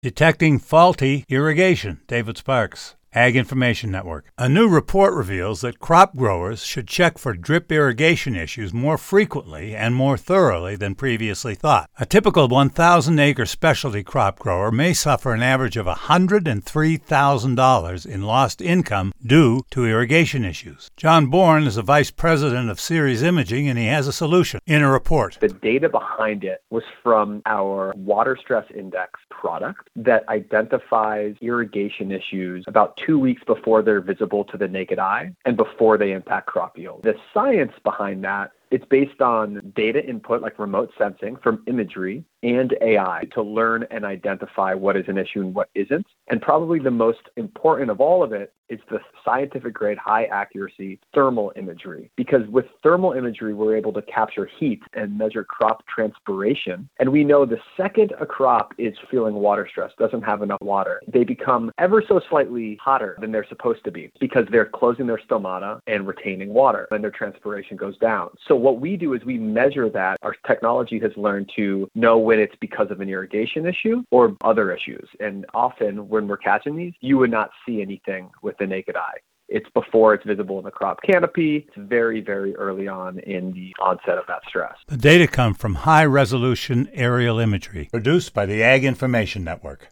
Detecting faulty irrigation. David Sparks, Ag Information Network. A new report reveals that crop growers should check for drip irrigation issues more frequently and more thoroughly than previously thought. A typical 1,000-acre specialty crop grower may suffer an average of $103,000 in lost income due to irrigation issues. John Bourne is the vice president of Ceres Imaging, and he has a solution in a report. The data behind it was from our Water Stress Index product that identifies irrigation issues about 2 weeks before they're visible to the naked eye and before they impact crop yield. The science behind that, it's based on data input like remote sensing from imagery and AI to learn and identify what is an issue and what isn't. And probably the most important of all of it is the scientific grade, high accuracy thermal imagery. Because with thermal imagery, we're able to capture heat and measure crop transpiration. And we know the second a crop is feeling water stress, doesn't have enough water, they become ever so slightly hotter than they're supposed to be because they're closing their stomata and retaining water and their transpiration goes down. So what we do is we measure that. Our technology has learned to know when it's because of an irrigation issue or other issues. And often when we're catching these, you would not see anything with the naked eye. It's before it's visible in the crop canopy. It's very, very early on in the onset of that stress. The data come from high-resolution aerial imagery produced by the Ag Information Network.